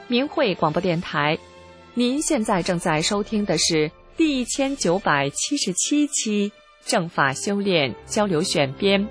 明慧广播电台，您现在正在收听的是第1977期正法修炼交流选编。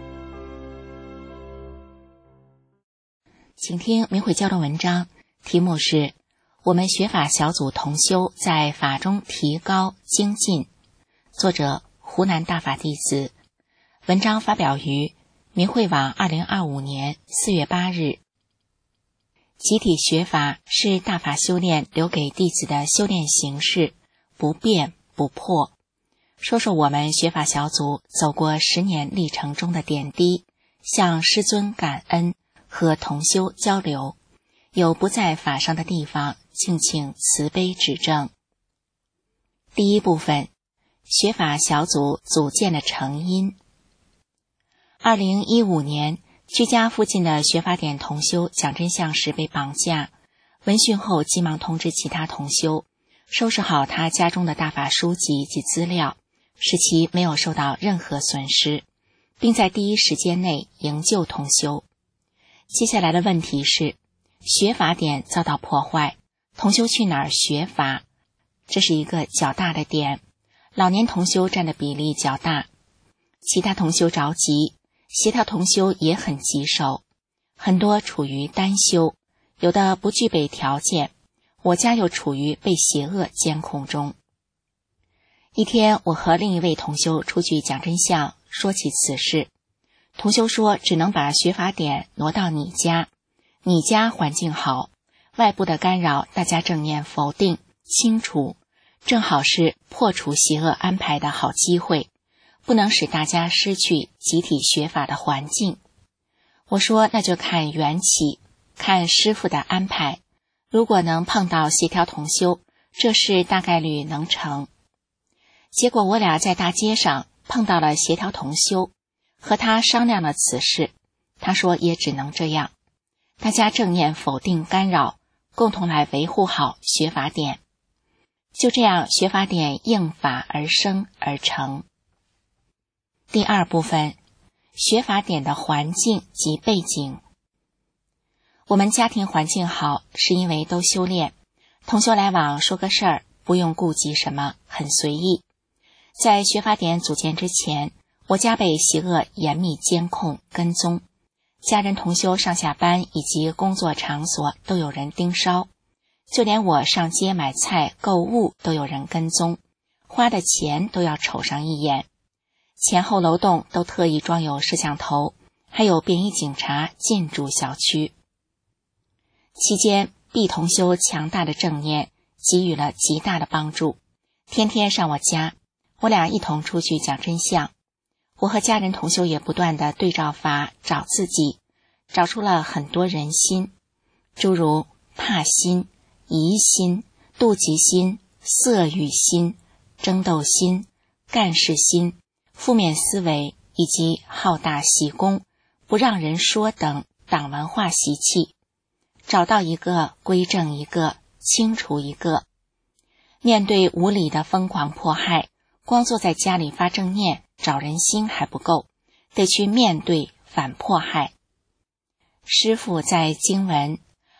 请听明慧交流文章，题目是我们学法小组同修在法中提高精进，作者湖南大法弟子。文章发表于明慧网2025年4月8日。集体学法是大法修炼留给弟子的修炼形式，不变不破。说说我们学法小组走过10年历程中的点滴，向师尊感恩和同修交流，有不在法上的地方，敬请慈悲指正。第一部分，学法小组组建的成因。2015年，居家附近的学法点同修蒋真相时被绑架，闻讯后急忙通知其他同修，收拾好他家中的大法书籍及资料，使其没有受到任何损失，并在第一时间内营救同修。接下来的问题是，学法点遭到破坏，同修去哪儿学法？这是一个较大的点，老年同修占的比例较大，其他同修着急，协调同修也很棘手，很多处于单修，有的不具备条件，我家又处于被邪恶监控中。一天，我和另一位同修出去讲真相，说起此事。同修说只能把学法点挪到你家，你家环境好，外部的干扰大家正念否定清除，正好是破除邪恶安排的好机会，不能使大家失去集体学法的环境。我说那就看缘起，看师父的安排，如果能碰到协调同修，这事大概率能成。结果我俩在大街上碰到了协调同修，和他商量了此事，他说也只能这样，大家正念否定干扰，共同来维护好学法点。就这样，学法点应法而生而成。第二部分，学法点的环境及背景。我们家庭环境好，是因为都修炼，同修来往说个事儿，不用顾及什么，很随意。在学法点组建之前，我家被邪恶严密监控跟踪，家人同修上下班以及工作场所都有人盯梢，就连我上街买菜购物都有人跟踪，花的钱都要瞅上一眼，前后楼栋都特意装有摄像头，还有便衣警察进驻小区。期间毕同修强大的正念给予了极大的帮助，天天上我家，我俩一同出去讲真相。我和家人同修也不断地对照法找自己，找出了很多人心，诸如怕心、疑心、妒忌心、色欲心、争斗心、干事心、负面思维以及好大喜功、不让人说等党文化习气，找到一个归正一个，清除一个。面对无理的疯狂迫害，光坐在家里发正念找人心还不够，得去面对反迫害。师父在经文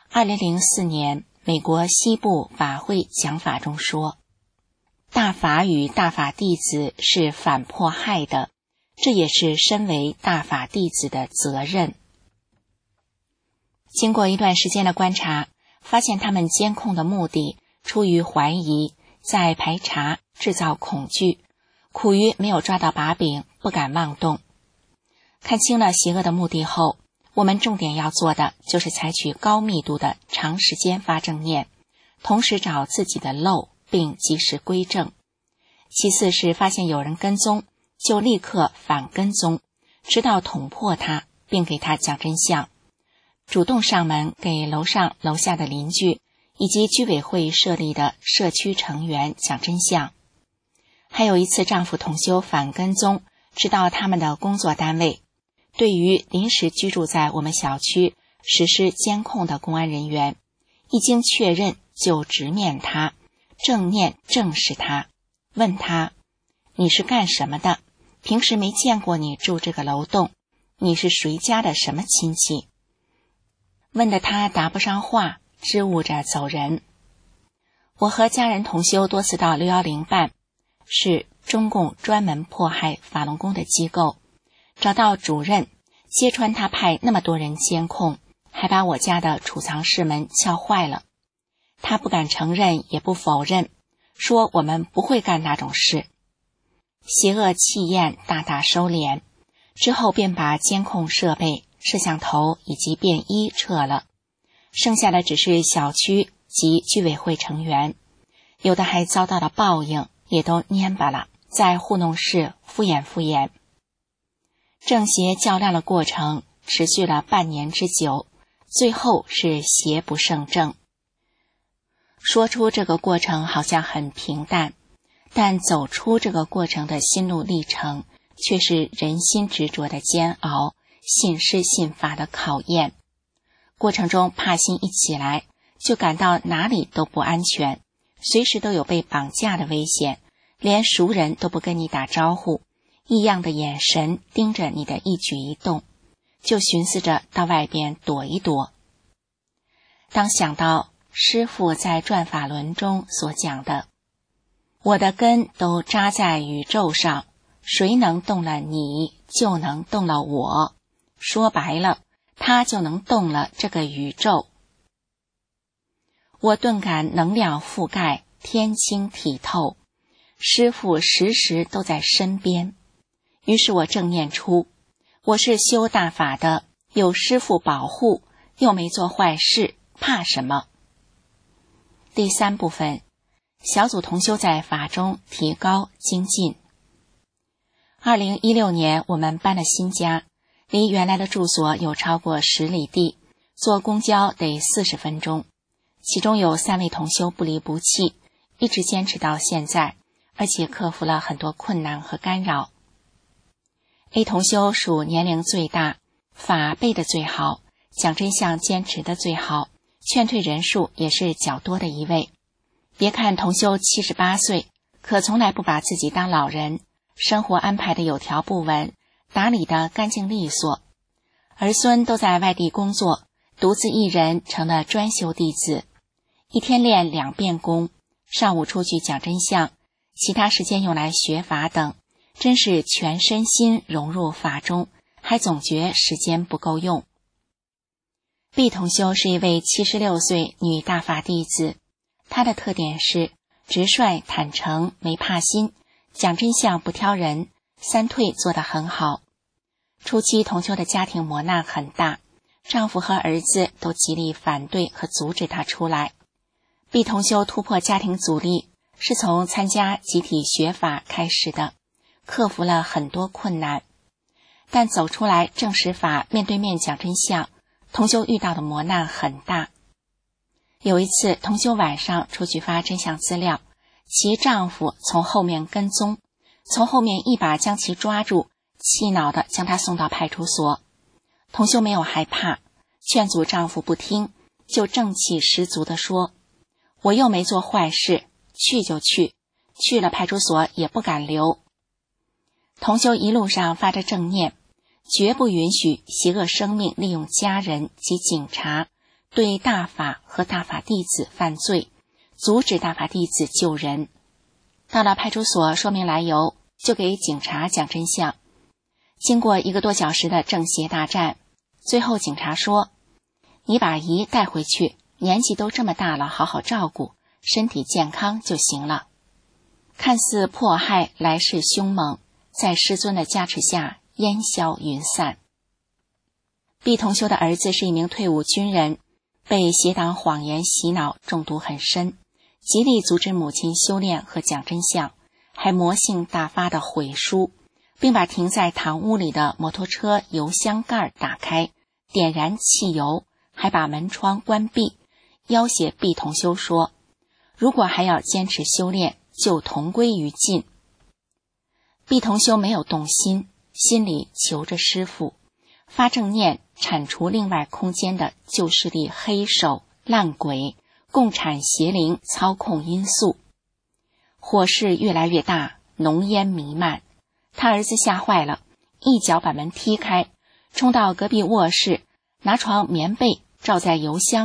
2004年美国西部法会讲法中说，大法与大法弟子是反迫害的，这也是身为大法弟子的责任。经过一段时间的观察，发现他们监控的目的出于怀疑，在排查制造恐惧，苦于没有抓到把柄，不敢妄动。看清了邪恶的目的后，我们重点要做的就是采取高密度的长时间发正念，同时找自己的漏并及时归正。其次是发现有人跟踪，就立刻反跟踪，直到捅破他，并给他讲真相。主动上门给楼上楼下的邻居以及居委会设立的社区成员讲真相。还有一次，丈夫同修反跟踪，直到他们的工作单位，对于临时居住在我们小区实施监控的公安人员，一经确认就直面他，正念正视他，问他，你是干什么的？平时没见过你住这个楼栋，你是谁家的什么亲戚？问得他答不上话， 支吾着走人。我和家人同修多次到610办，是中共专门迫害法轮功的机构，找到主任，揭穿他派那么多人监控，还把我家的储藏室门撬坏了。他不敢承认也不否认，说我们不会干那种事。邪恶气焰大大收敛，之后便把监控设备、摄像头以及便衣撤了，剩下的只是小区及居委会成员，有的还遭到了报应，也都蔫巴了，在糊弄室敷衍。正邪较量的过程持续了半年之久，最后是邪不胜正。说出这个过程好像很平淡，但走出这个过程的心路历程却是人心执着的煎熬，信师信法的考验。过程中怕心一起来，就感到哪里都不安全，随时都有被绑架的危险，连熟人都不跟你打招呼，异样的眼神盯着你的一举一动，就寻思着到外边躲一躲。当想到师父在转法轮中所讲的，我的根都扎在宇宙上，谁能动了你，就能动了我，说白了，他就能动了这个宇宙。我顿感能量覆盖，天清体透，师父时时都在身边。于是我正念出，我是修大法的，有师父保护，又没做坏事，怕什么？第3部分，小组同修在法中提高精进。2016年我们搬了新家，离原来的住所有超过10里地，坐公交得40分钟。其中有3位同修不离不弃，一直坚持到现在，而且克服了很多困难和干扰。A 同修属年龄最大，法背的最好，讲真相坚持的最好，劝退人数也是较多的一位。别看同修78岁，可从来不把自己当老人，生活安排的有条不紊，打理的干净利索。儿孙都在外地工作，独自一人成了专修弟子，一天练2遍功，上午出去讲真相，其他时间用来学法等，真是全身心融入法中，还总觉时间不够用。毕同修是一位76岁女大法弟子，她的特点是直率坦诚，没怕心，讲真相不挑人，3退做得很好。初期同修的家庭磨难很大，丈夫和儿子都极力反对和阻止她出来。毕同修突破家庭阻力是从参加集体学法开始的，克服了很多困难，但走出来正实法面对面讲真相，同修遇到的磨难很大。有一次同修晚上出去发真相资料，其丈夫从后面跟踪，从后面一把将其抓住，气恼地将她送到派出所。同修没有害怕，劝阻丈夫不听，就正气十足地说，我又没做坏事，去就去，去了派出所也不敢留。同修一路上发着正念，绝不允许邪恶生命利用家人及警察对大法和大法弟子犯罪，阻止大法弟子救人。到了派出所说明来由，就给警察讲真相。经过1个多小时的正邪大战，最后警察说，你把姨带回去，年纪都这么大了，好好照顾，身体健康就行了。看似迫害来势凶猛，在师尊的加持下烟消云散。毕同修的儿子是一名退伍军人，被邪党谎言洗脑，中毒很深，极力阻止母亲修炼和讲真相，还魔性大发的毁书，并把停在堂屋里的摩托车油箱盖打开，点燃汽油，还把门窗关闭，要挟毕同修说，如果还要坚持修炼，就同归于尽。毕同修没有动心，心里求着师父，发正念铲除另外空间的旧势力黑手、烂鬼、共产邪灵操控因素。火势越来越大，浓烟弥漫，他儿子吓坏了，一脚把门踢开，冲到隔壁卧室，拿床棉被罩在油箱上，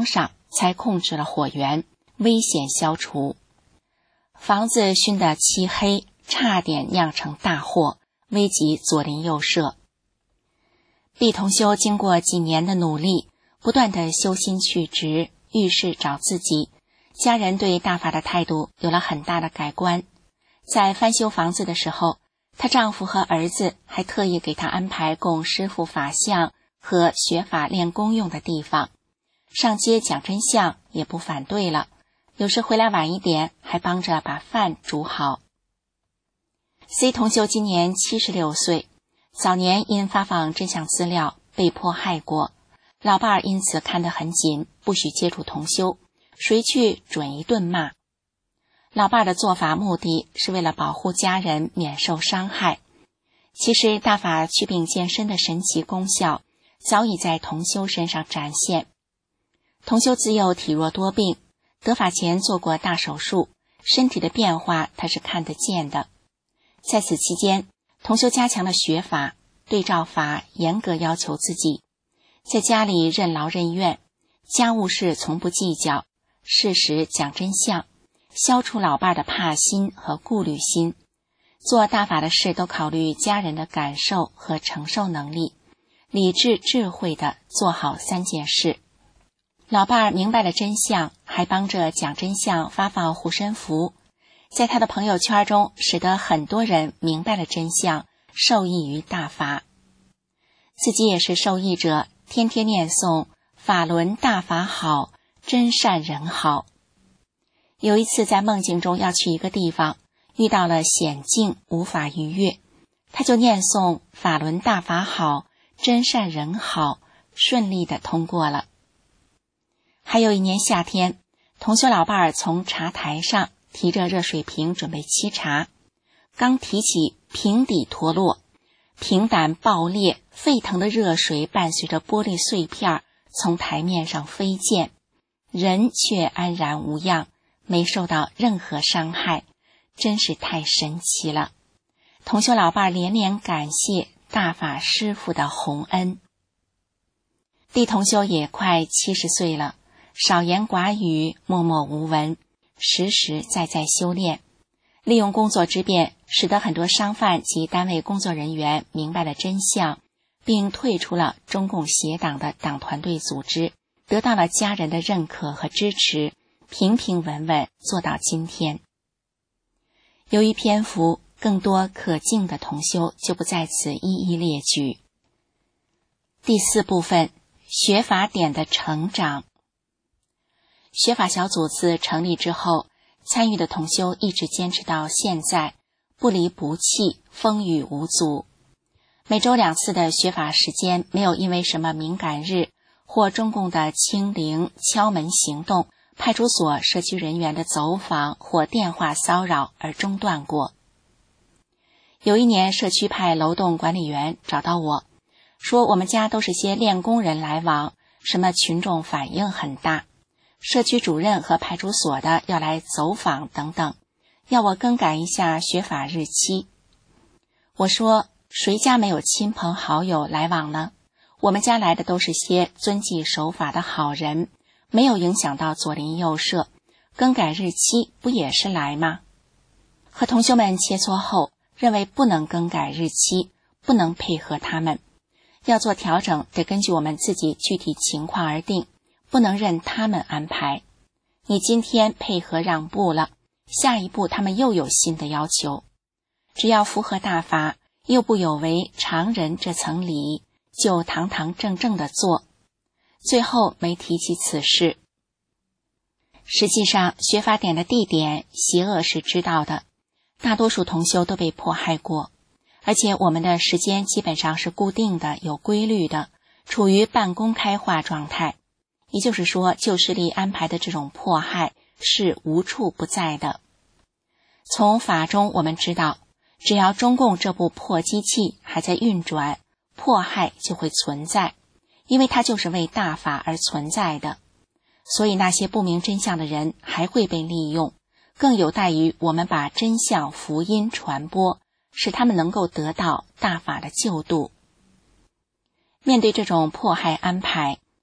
才控制了火源，危险消除。房子熏得漆黑，差点酿成大祸，危及左邻右舍。毕同修经过几年的努力，不断的修心去职，遇事找自己，家人对大法的态度有了很大的改观。在翻修房子的时候，她丈夫和儿子还特意给她安排供师父法相和学法练功用的地方，上街讲真相也不反对了，有时回来晚一点，还帮着把饭煮好。C 同修今年76岁，早年因发放真相资料被迫害过，老伴儿因此看得很紧，不许接触同修，谁去准一顿骂。老伴儿的做法目的是为了保护家人免受伤害。其实大法祛病健身的神奇功效早已在同修身上展现。同修自幼体弱多病，得法前做过大手术，身体的变化他是看得见的。在此期间，同修加强了学法，对照法严格要求自己，在家里任劳任怨，家务事从不计较，适时讲真相，消除老伴的怕心和顾虑心，做大法的事都考虑家人的感受和承受能力，理智智慧地做好3件事。老伴明白了真相，还帮着讲真相发放护身符，在他的朋友圈中使得很多人明白了真相，受益于大法。自己也是受益者，天天念诵法轮大法好，真善人好。有一次在梦境中要去一个地方，遇到了险境，无法逾越，他就念诵法轮大法好，真善人好，顺利地通过了。还有一年夏天，同修老伴儿从茶台上提着热水瓶准备沏茶，刚提起，瓶底脱落，瓶胆爆裂，沸腾的热水伴随着玻璃碎片从台面上飞溅，人却安然无恙，没受到任何伤害，真是太神奇了。同修老伴儿连连感谢大法师父的洪恩。弟同修也快70岁了，少言寡语，默默无闻，实实在在修炼，利用工作之便，使得很多商贩及单位工作人员明白了真相，并退出了中共邪党的党团队组织，得到了家人的认可和支持，平平稳稳做到今天。由于篇幅更多可敬的同修就不在此一一列举。第4部分，学法典的成长。学法小组自成立之后，参与的同修一直坚持到现在，不离不弃，风雨无阻。每周2次的学法时间没有因为什么敏感日或中共的清零、敲门行动、派出所社区人员的走访或电话骚扰而中断过。有一年，社区派楼栋管理员找到我，说我们家都是些练功人来往，什么群众反应很大，社区主任和派出所的要来走访等等，要我更改一下学法日期。我说，谁家没有亲朋好友来往呢？我们家来的都是些遵纪守法的好人，没有影响到左邻右舍，更改日期不也是来吗？和同修们切磋后，认为不能更改日期，不能配合他们，要做调整得根据我们自己具体情况而定，不能任他们安排。你今天配合让步了，下一步他们又有新的要求，只要符合大法，又不有违常人这层礼，就堂堂正正地做。最后没提起此事。实际上，学法典的地点邪恶是知道的，大多数同修都被迫害过，而且我们的时间基本上是固定的，有规律的，处于半公开化状态。也就是说，旧势力安排的这种迫害是无处不在的。从法中我们知道，只要中共这部破机器还在运转，迫害就会存在，因为它就是为大法而存在的。所以那些不明真相的人还会被利用，更有待于我们把真相福音传播，使他们能够得到大法的救度。面对这种迫害安排，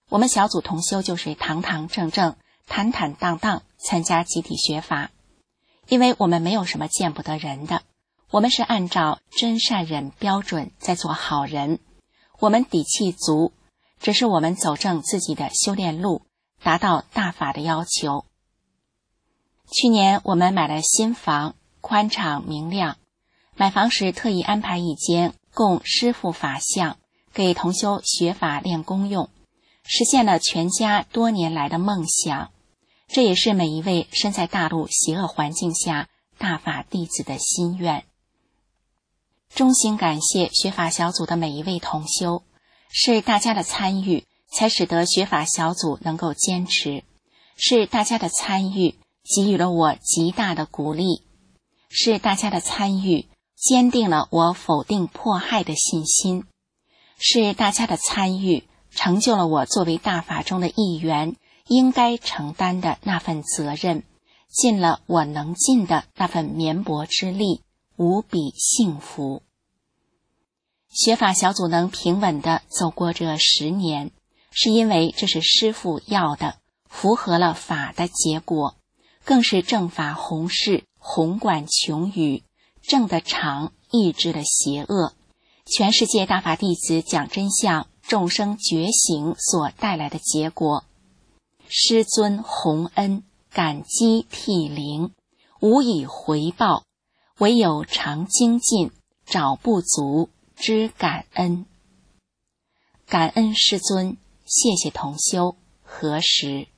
我们小组同修就是堂堂正正、坦坦荡荡参加集体学法，因为我们没有什么见不得人的，我们是按照真善忍标准在做好人，我们底气足，只是我们走正自己的修炼路，达到大法的要求。去年我们买了新房，宽敞明亮，买房时特意安排一间供师父法像，给同修学法练功用，实现了全家多年来的梦想。这也是每一位身在大陆邪恶环境下大法弟子的心愿。衷心感谢学法小组的每一位同修，是大家的参与才使得学法小组能够坚持，是大家的参与给予了我极大的鼓励，是大家的参与坚定了我否定迫害的信心，是大家的参与成就了我作为大法中的一员应该承担的那份责任，尽了我能尽的那份绵薄之力，无比幸福。学法小组能平稳地走过这10年，是因为这是师父要的，符合了法的结果，更是正法弘誓，宏观穷宇，正的常，抑制了邪恶，全世界大法弟子讲真相，众生觉醒所带来的结果。师尊洪恩，感激涕零，无以回报，唯有常精进，找不足，知感恩。感恩师尊，谢谢同修，何时。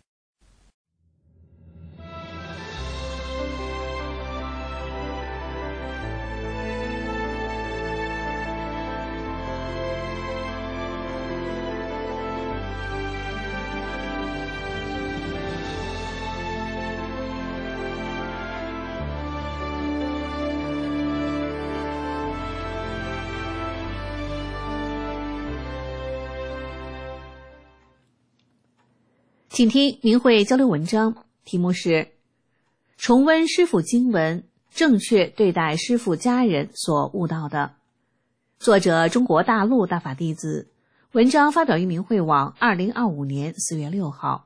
请听明慧交流文章，题目是重温师父经文，正确对待师父家人所悟到的。作者中国大陆大法弟子，文章发表于明慧网2025年4月6号。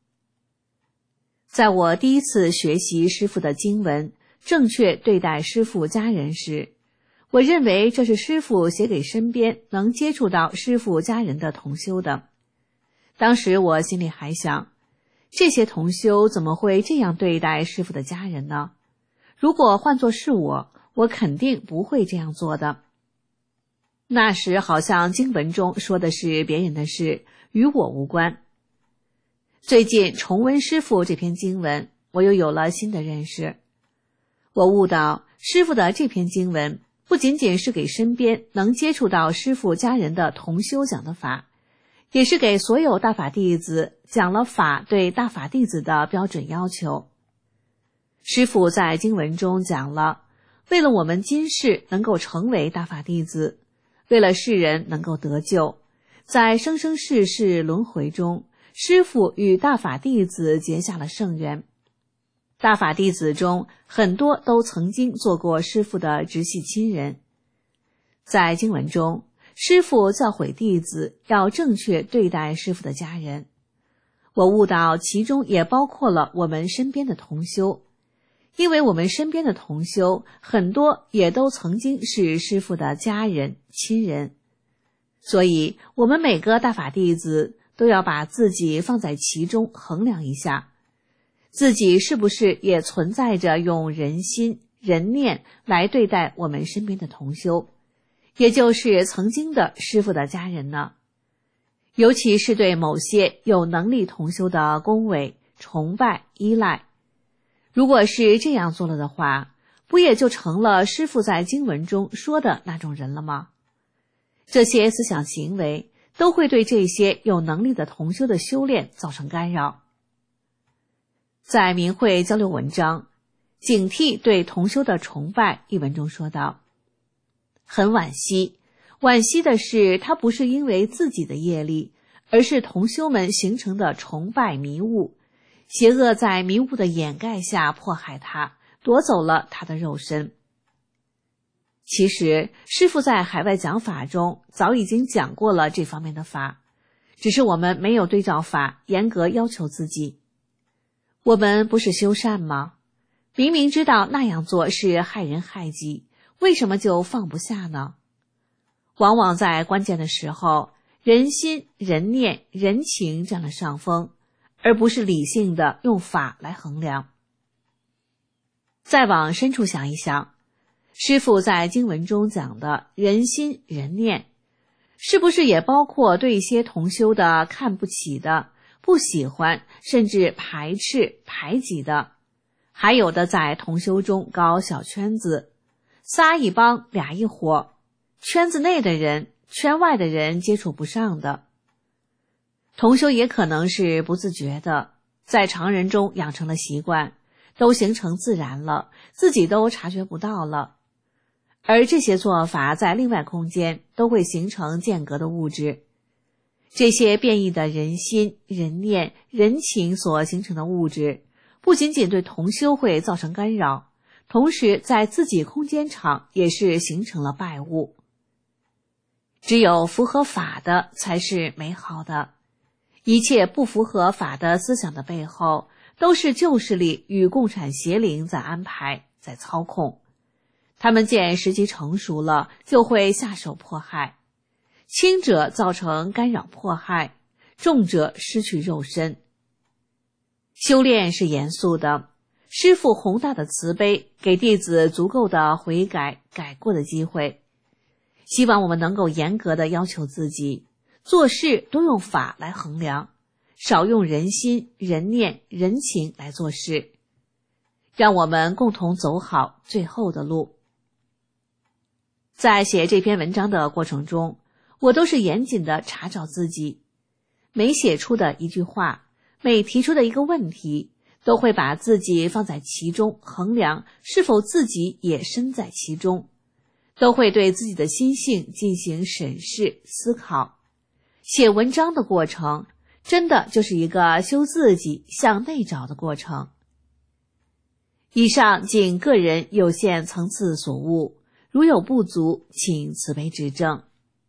在我第一次学习师父的经文，正确对待师父家人时，我认为这是师父写给身边能接触到师父家人的同修的。当时我心里还想，这些同修怎么会这样对待师父的家人呢？如果换作是我肯定不会这样做的。那时好像经文中说的是别人的事，与我无关。最近重温师父这篇经文，我又有了新的认识。我悟到，师父的这篇经文不仅仅是给身边能接触到师父家人的同修讲的法，也是给所有大法弟子讲了法对大法弟子的标准要求。师父在经文中讲了，为了我们今世能够成为大法弟子，为了世人能够得救，在生生世世轮回中，师父与大法弟子结下了圣缘。大法弟子中很多都曾经做过师父的直系亲人。在经文中，师父教诲弟子要正确对待师父的家人，我悟到其中也包括了我们身边的同修，因为我们身边的同修很多也都曾经是师父的家人亲人，所以我们每个大法弟子都要把自己放在其中衡量一下，自己是不是也存在着用人心人念来对待我们身边的同修，也就是曾经的师父的家人呢？尤其是对某些有能力同修的恭维、崇拜、依赖。如果是这样做了的话，不也就成了师父在经文中说的那种人了吗？这些思想行为都会对这些有能力的同修的修炼造成干扰。在明慧交流文章警惕对同修的崇拜一文中说道，很惋惜的是，他不是因为自己的业力，而是同修们形成的崇拜迷雾，邪恶在迷雾的掩盖下迫害他，夺走了他的肉身。其实师父在海外讲法中早已经讲过了这方面的法， 只是我们没有对照法严格要求自己。我们不是修善吗？明明知道那样做是害人害己，为什么就放不下呢？往往在关键的时候，人心、人念、人情占了上风，而不是理性的用法来衡量。再往深处想一想，师父在经文中讲的人心、人念，是不是也包括对一些同修的看不起的、不喜欢，甚至排斥、排挤的？还有的在同修中搞小圈子，仨一帮俩一伙，圈子内的人、圈外的人接触不上的。同修也可能是不自觉的，在常人中养成了习惯，都形成自然了，自己都察觉不到了。而这些做法在另外空间都会形成间隔的物质，这些变异的人心、人念、人情所形成的物质，不仅仅对同修会造成干扰，同时在自己空间场也是形成了败物。只有符合法的才是美好的，一切不符合法的思想的背后，都是旧势力与共产邪灵在安排，在操控。他们见时机成熟了，就会下手迫害，轻者造成干扰迫害，重者失去肉身。修炼是严肃的，师父宏大的慈悲给弟子足够的悔改改过的机会，希望我们能够严格的要求自己，做事多用法来衡量，少用人心、人念、人情来做事，让我们共同走好最后的路。在写这篇文章的过程中，我都是严谨的查找自己，每写出的一句话，每提出的一个问题，都会把自己放在其中，衡量是否自己也身在其中，都会对自己的心性进行审视思考。写文章的过程真的就是一个修自己向内找的过程。以上仅个人有限层次所悟，如有不足，请慈悲指正。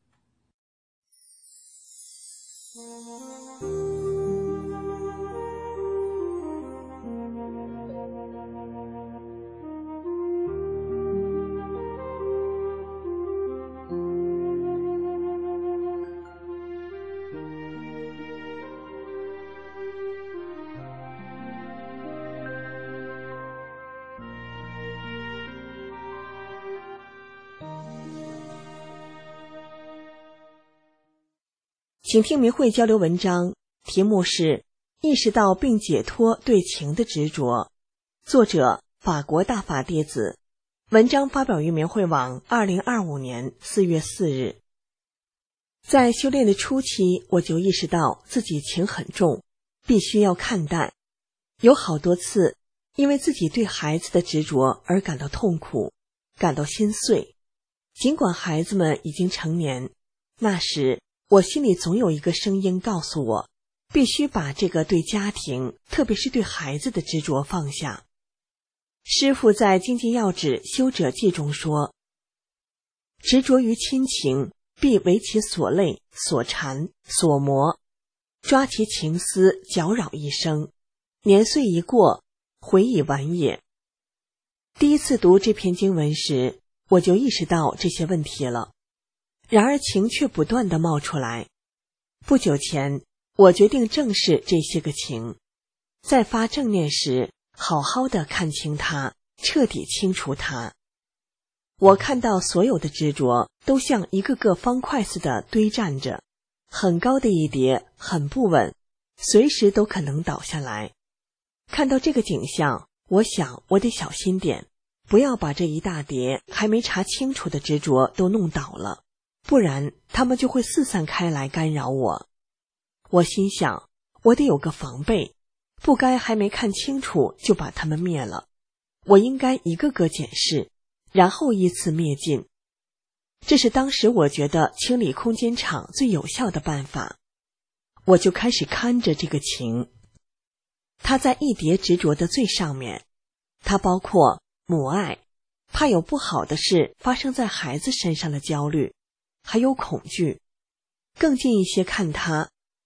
请听明慧交流文章，题目是意识到并解脱对情的执着，作者法国大法弟子，文章发表于明慧网2025年4月4日。在修炼的初期，我就意识到自己情很重，必须要看淡。有好多次因为自己对孩子的执着而感到痛苦，感到心碎。尽管孩子们已经成年，那时我心里总有一个声音告诉我，必须把这个对家庭，特别是对孩子的执着放下。师父在《精进要旨修者记》中说，执着于亲情，必为其所累、所缠、所磨，抓其情丝，搅扰一生，年岁一过，悔已晚也。第一次读这篇经文时，我就意识到这些问题了。然而情却不断地冒出来。不久前，我决定正视这些个情，在发正念时，好好地看清它，彻底清除它。我看到所有的执着都像一个个方块似的堆站着，很高的一叠，很不稳，随时都可能倒下来。看到这个景象，我想我得小心点，不要把这一大叠还没查清楚的执着都弄倒了，不然他们就会四散开来干扰我。我心想，我得有个防备，不该还没看清楚就把他们灭了，我应该一个个检视，然后依次灭尽。这是当时我觉得清理空间场最有效的办法。我就开始看着这个情，它在一叠执着的最上面，它包括母爱，怕有不好的事发生在孩子身上的焦虑，还有恐惧。更近一些看它，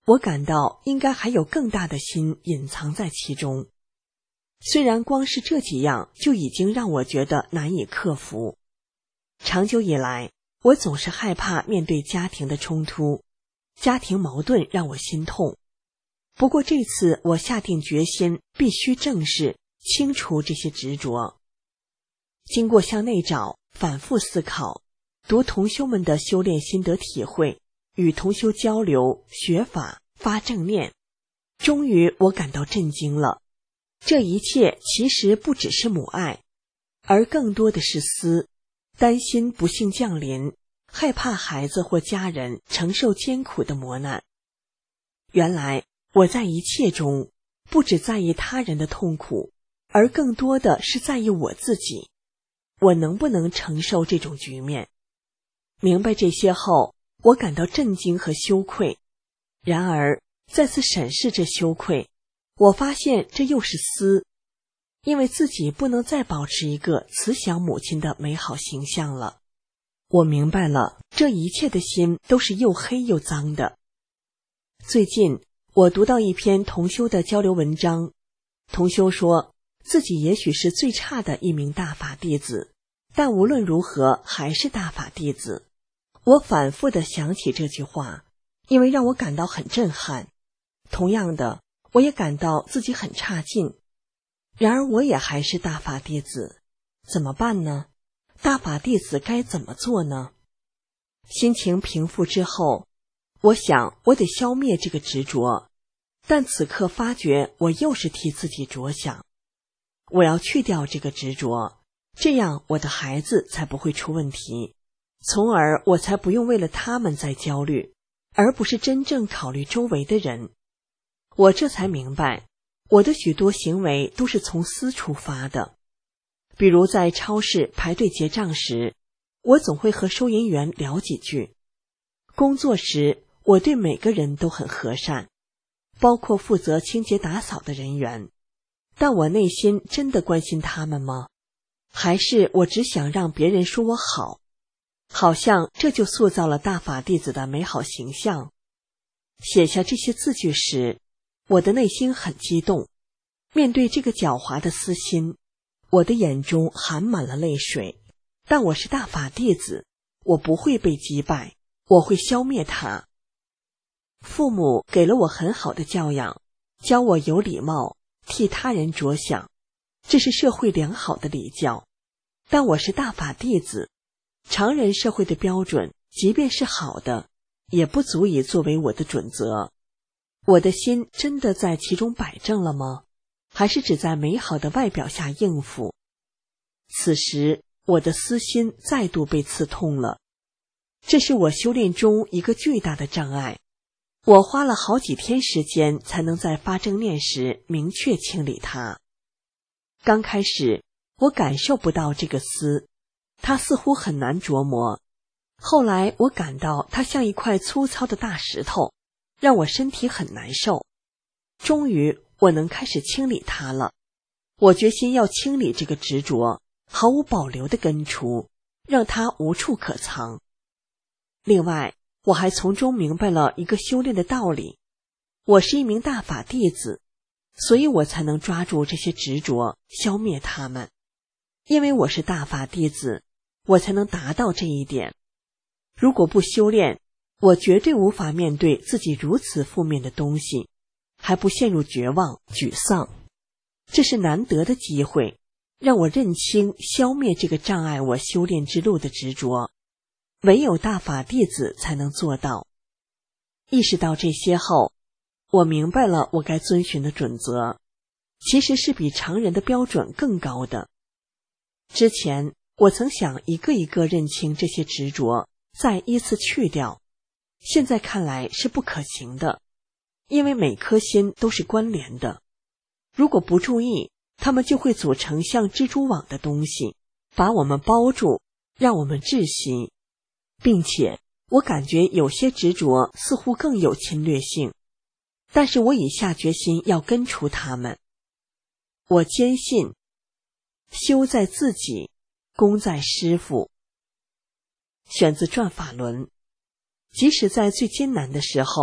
我感到应该还有更大的心隐藏在其中。虽然光是这几样就已经让我觉得难以克服。长久以来，我总是害怕面对家庭的冲突，家庭矛盾让我心痛。不过这次我下定决心，必须正视、清除这些执着。经过向内找、反复思考，读同修们的修炼心得体会，与同修交流、学法、发正念，终于我感到震惊了。这一切其实不只是母爱，而更多的是思，担心不幸降临，害怕孩子或家人承受艰苦的磨难。原来我在一切中不只在意他人的痛苦，而更多的是在意我自己，我能不能承受这种局面。明白这些后，我感到震惊和羞愧。然而再次审视这羞愧，我发现这又是思，因为自己不能再保持一个慈祥母亲的美好形象了。我明白了，这一切的心都是又黑又脏的。最近我读到一篇同修的交流文章，同修说自己也许是最差的一名大法弟子，但无论如何还是大法弟子。我反复地想起这句话，因为让我感到很震撼。同样的，我也感到自己很差劲。然而我也还是大法弟子，怎么办呢？大法弟子该怎么做呢？心情平复之后，我想我得消灭这个执着，但此刻发觉我又是替自己着想。我要去掉这个执着，这样我的孩子才不会出问题，从而我才不用为了他们再焦虑，而不是真正考虑周围的人。我这才明白，我的许多行为都是从思出发的。比如在超市排队结账时，我总会和收银员聊几句。工作时，我对每个人都很和善，包括负责清洁打扫的人员。但我内心真的关心他们吗？还是我只想让别人说我好？好像这就塑造了大法弟子的美好形象。写下这些字句时，我的内心很激动。面对这个狡猾的私心，我的眼中含满了泪水。但我是大法弟子，我不会被击败，我会消灭它。父母给了我很好的教养，教我有礼貌，替他人着想，这是社会良好的礼教。但我是大法弟子，常人社会的标准，即便是好的，也不足以作为我的准则。我的心真的在其中摆正了吗？还是只在美好的外表下应付？此时我的私心再度被刺痛了，这是我修炼中一个巨大的障碍。我花了好几天时间才能在发正念时明确清理它。刚开始我感受不到这个丝，它似乎很难琢磨。后来我感到它像一块粗糙的大石头，让我身体很难受。终于我能开始清理它了。我决心要清理这个执着，毫无保留地根除，让它无处可藏。另外，我还从中明白了一个修炼的道理。我是一名大法弟子，所以我才能抓住这些执着，消灭它们。因为我是大法弟子，我才能达到这一点。如果不修炼，我绝对无法面对自己如此负面的东西，还不陷入绝望、沮丧。这是难得的机会，让我认清、消灭这个障碍我修炼之路的执着。唯有大法弟子才能做到。意识到这些后，我明白了我该遵循的准则，其实是比常人的标准更高的。之前我曾想一个一个认清这些执着，再依次去掉，现在看来是不可行的，因为每颗心都是关联的。如果不注意，它们就会组成像蜘蛛网的东西，把我们包住，让我们窒息。并且我感觉有些执着似乎更有侵略性，但是我已下决心要根除它们。我坚信，修在自己，功在师父。选自转法轮。即使在最艰难的时候，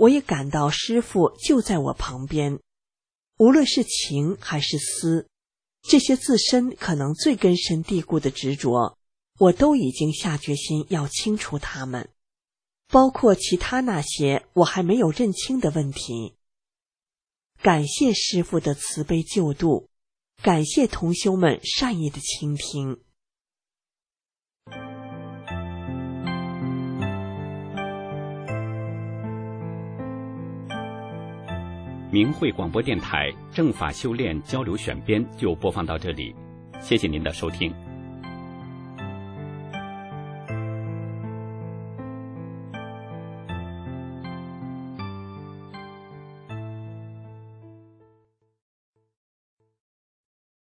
我也感到师父就在我旁边。无论是情还是思，这些自身可能最根深蒂固的执着，我都已经下决心要清除它们，包括其他那些我还没有认清的问题。感谢师父的慈悲救度，感谢同修们善意的倾听。 明慧广播电台正法修炼交流选编就播放到这里，谢谢您的收听。